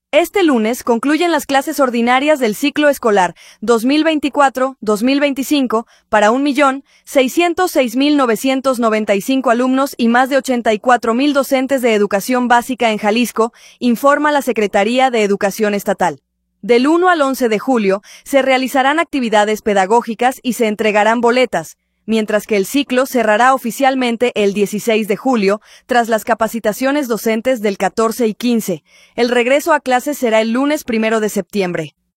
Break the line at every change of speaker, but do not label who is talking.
Este lunes concluyen las clases ordinarias del ciclo escolar 2024-2025 para 1.606.995 alumnos y más de 84.000 docentes de educación básica en Jalisco, informa la Secretaría de Educación Estatal. Del 1 al 11 de julio se realizarán actividades pedagógicas y se entregarán boletas, mientras que el ciclo cerrará oficialmente el 16 de julio, tras las capacitaciones docentes del 14 y 15. El regreso a clases será el lunes 1 de septiembre.